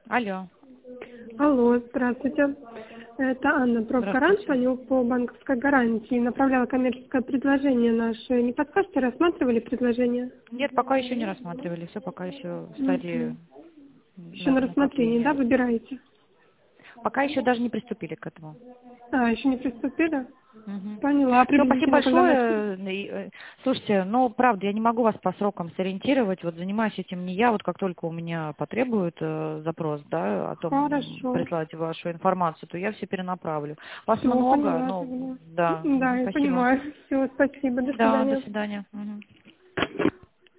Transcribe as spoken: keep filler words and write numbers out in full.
Алло. Алло, здравствуйте. Это Анна Профгарант, звоню по банковской гарантии. Направляла коммерческое предложение наше. Не подскажете, рассматривали предложение? Нет, пока еще не рассматривали. Все пока еще в стадии Еще да, на рассмотрении, да, накопления. выбираете? Пока еще даже не приступили к этому. А, еще не приступили? Угу. Поняла. А Все, спасибо приблизительно когда начнете? большое. И, э, Слушайте, ну, правда, я не могу вас по срокам сориентировать. Вот занимаюсь этим не я. Вот как только у меня потребуют э, запрос, да, о том, м, Хорошо. прислать вашу информацию, то я все перенаправлю. Вас Все, много, поняла ну, тогда. да. Да, Мгм, я спасибо. понимаю. Все, спасибо. До Да, до свидания. свидания. Мгм.